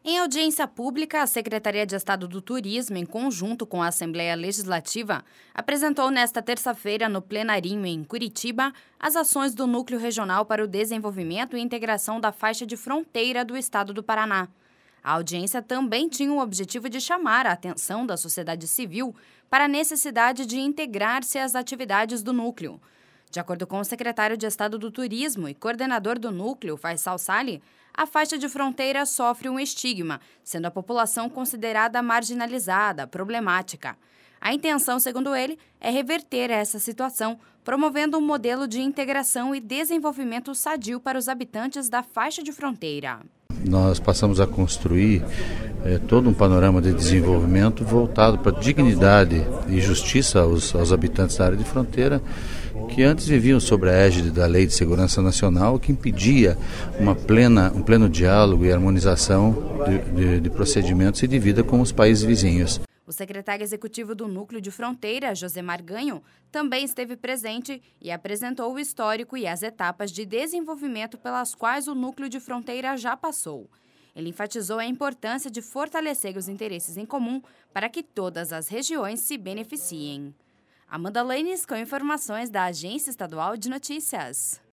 Em audiência pública, a Secretaria de Estado do Turismo, em conjunto com a Assembleia Legislativa, apresentou nesta terça-feira no plenarinho em Curitiba as ações do Núcleo Regional para o Desenvolvimento e Integração da Faixa de Fronteira do Estado do Paraná. A audiência também tinha o objetivo de chamar a atenção da sociedade civil para a necessidade de integrar-se às atividades do núcleo. De acordo com o secretário de Estado do Turismo e coordenador do núcleo, Faisal Salih, a faixa de fronteira sofre um estigma, sendo a população considerada marginalizada, problemática. A intenção, segundo ele, é reverter essa situação, promovendo um modelo de integração e desenvolvimento sadio para os habitantes da faixa de fronteira. Nós passamos a construir todo um panorama de desenvolvimento voltado para dignidade e justiça aos habitantes da área de fronteira, que antes viviam sob a égide da Lei de Segurança Nacional, que impedia um pleno diálogo e harmonização de procedimentos e de vida com os países vizinhos. O secretário executivo do Núcleo de Fronteira, Josemar Ganho, também esteve presente e apresentou o histórico e as etapas de desenvolvimento pelas quais o Núcleo de Fronteira já passou. Ele enfatizou a importância de fortalecer os interesses em comum para que todas as regiões se beneficiem. Amanda Lenis com informações da Agência Estadual de Notícias.